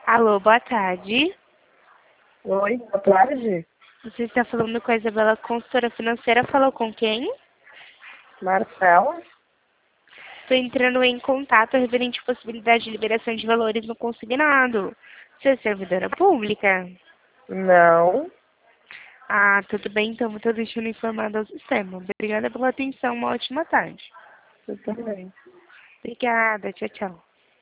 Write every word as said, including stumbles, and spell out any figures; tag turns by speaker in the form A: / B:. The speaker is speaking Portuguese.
A: Alô, boa tarde.
B: Oi, boa tarde.
A: Você está falando com a Isabela, consultora financeira. Falou com quem?
B: Marcela?
A: Estou entrando em contato referente à possibilidade de liberação de valores no consignado. Você é servidora pública?
B: Não.
A: Ah, tudo bem, então vou estar deixando informado ao sistema. Obrigada pela atenção, uma ótima tarde.
B: Eu também.
A: Obrigada, tchau, tchau.